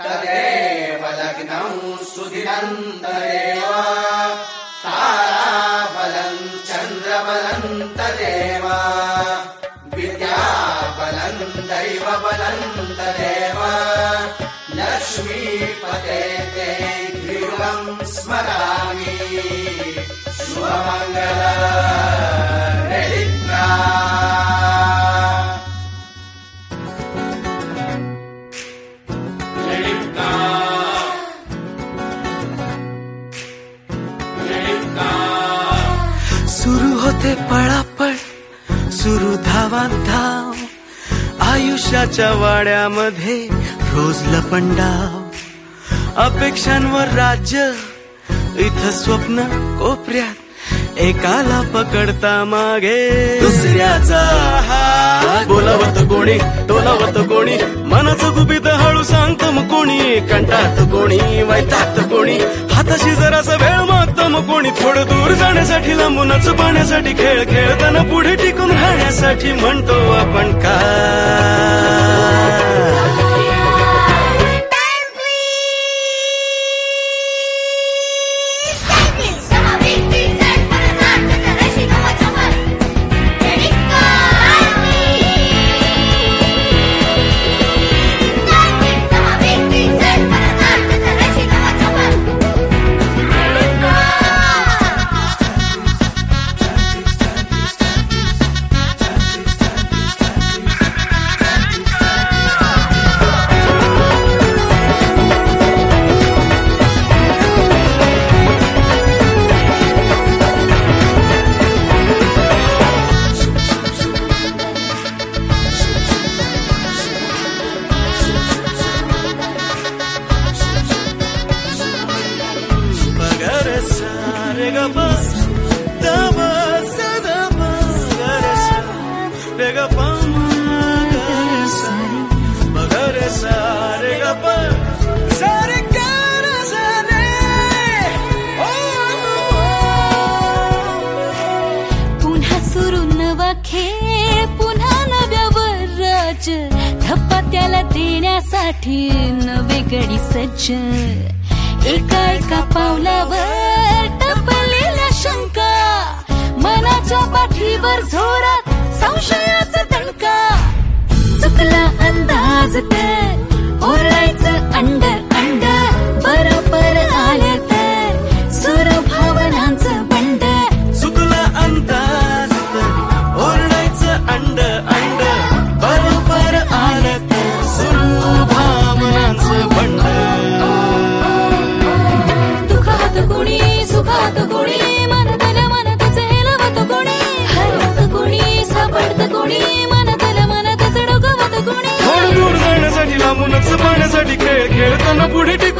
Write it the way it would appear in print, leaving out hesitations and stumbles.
तदेव लग्नं सुदिनन्दरेव ताराबलं चन्द्रबलं तदेव विद्याबलं दैवबलं तदेव लक्ष्मीपते ते ध्रुवं स्मरामि शुभमङ्गल ललिता सुरू होते पळापळ सुरू धावाधाव आयुष्याच्या वाड्यामध्ये रोज लपंडाव अपेक्षांवर राज्य इथं स्वप्न कोपऱ्यात एकाला पकडता मागे दुसऱ्याचा हात बोलावत कोणी टोलावत कोणी मनाचं गुपित हळू सांगत मग कोणी कंटाळत कोणी वैतागत कोणी हाताशी जरासा वेळ मागत मग कोणी थोडं दूर जाण्यासाठी लांबूनच पाण्यासाठी खेळ खेळताना पुढे टिकून राहण्यासाठी म्हणतो आपण पुन्हा सुरू नवा खेळ पुन्हा नव्यावर राज धप्पा त्याला देण्यासाठी नवे गडी सज्ज एका एका पावलावर टपलेल्या शंका मनाच्या पाठीवर जोरात संशयाचा दणका चुकला अंदाज तर ओरडायचं अंडर अंडर बरोबर आलं तर सुर भावनांचं बंड चुकला अंदाज तर ओरडायचं अंडर अंडर बरोबर आलं तर सुर भावनांचं बंड दुखात कोणी सुखात कोणी मनतल्या मनतच हेलवत कोणी हरवत कोणी सापडत कोणी मनतल्या मनतच डोकवत कोणी थोडं दूर जाण्यासाठी लांबूनच पाण्यासाठी खेळ खेळताना पुढे